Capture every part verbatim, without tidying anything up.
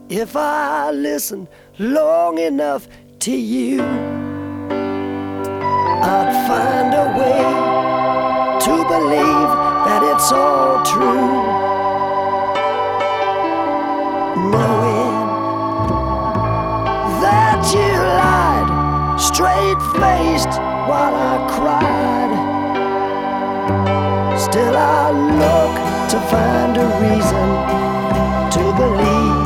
If I listen long enough to you, I'd find a way to believe that it's all true. Knowing that you lied straight-faced while I cried, still I look to find a reason to believe.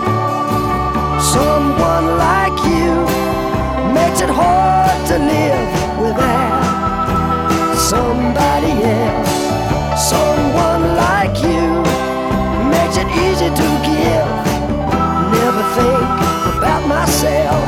Someone like you makes it hard to live without somebody else. Someone like you makes it easy to give. Never think about myself.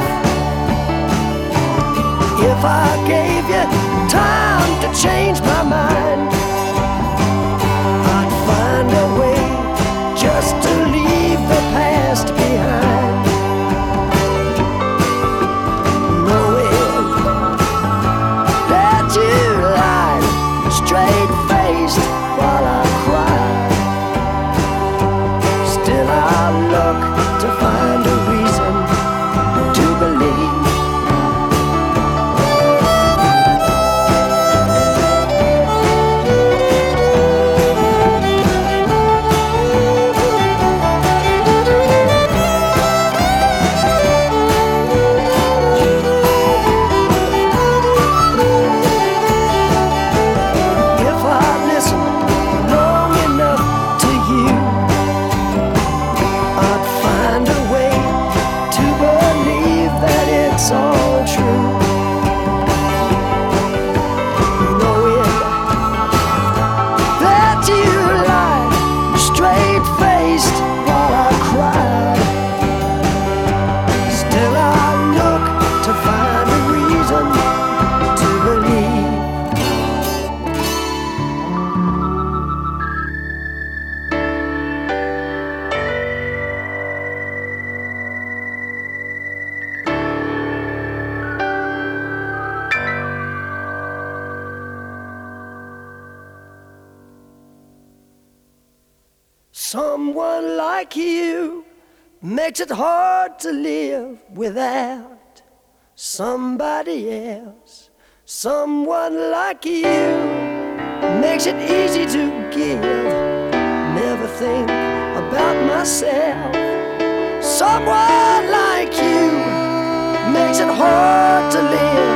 If I gave you time to change my mind, I'd find a way just to leave the past behind. Knowing that you lied straight-faced while I cried, still I look to find a reason to believe. It's all true. Knowing that you lied straight-faced while I cried, still I look to find a reason to believe. Someone like you makes it hard to live without somebody else. Someone like you makes it easy to give. Never think about myself. Someone like you makes it hard to live